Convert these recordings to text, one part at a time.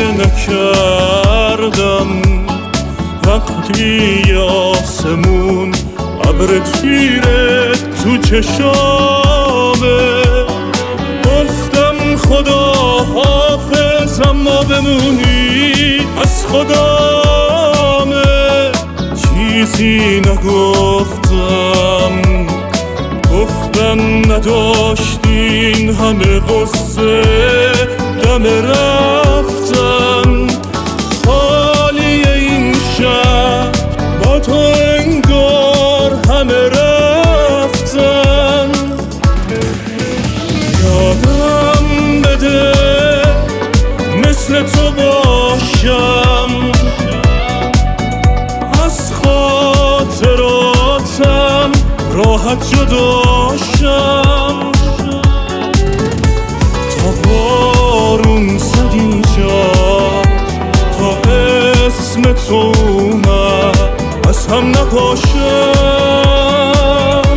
گریه نکردم وقتی آسمون ابر تیره تو چشامه. گفتم خدا حافظ اما بمونی از خدامه. چیزی نگفتم، گفتم نداشتین همه غصه دم رفتم. خالی این شب با تو انگار همه رفتن. یادم بده مثل تو باشم، از خاطراتم راحت جداشم. تا بارون زد اینجا، تا اسم تو اومد از هم نپاشم.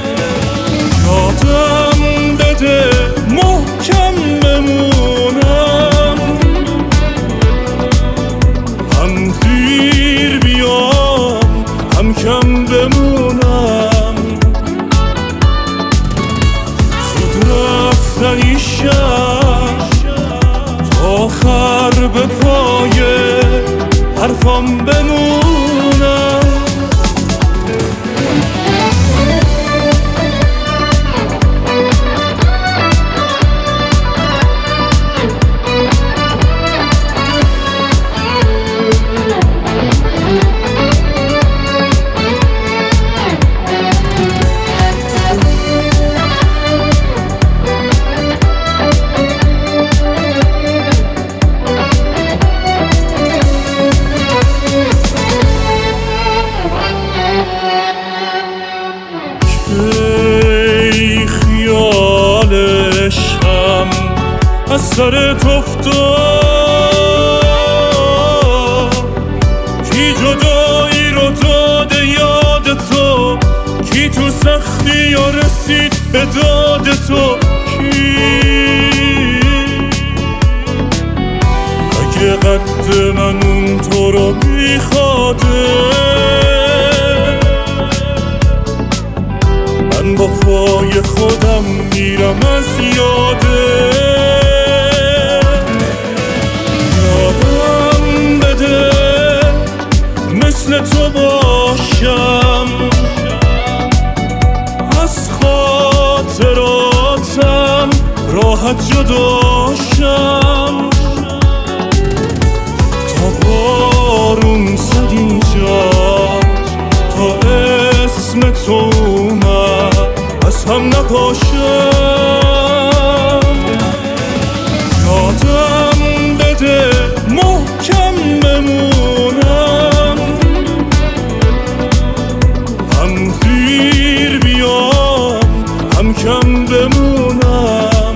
یادم بده محکم بمونم، هم دیر بیام هم کم بمونم. زود رفتن این شب تا آخر به پای حرفام بمونم. ای خیالشم از سرت افتاد، کی جدایی رو داده یاد تو، کی تو سختی ها رسید به داد تو، کی اگه قد من اون تو رو میخواده. من با پای خودم میرم از یاده. یادم بده مثل تو باشم، از خاطراتم راحت جداشم. تا بارون زد اینجا، تا اسم تو اومد از هم نپاشم. یادم بده محکم بمونم، هم دیر بیام هم کم بمونم.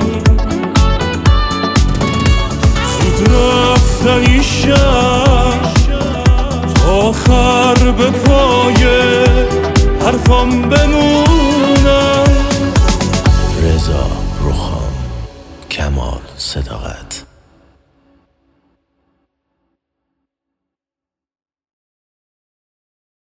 زود رفتن این شب تا آخر به پای حرفام بمونم. رضا روخان، کمال صداقت.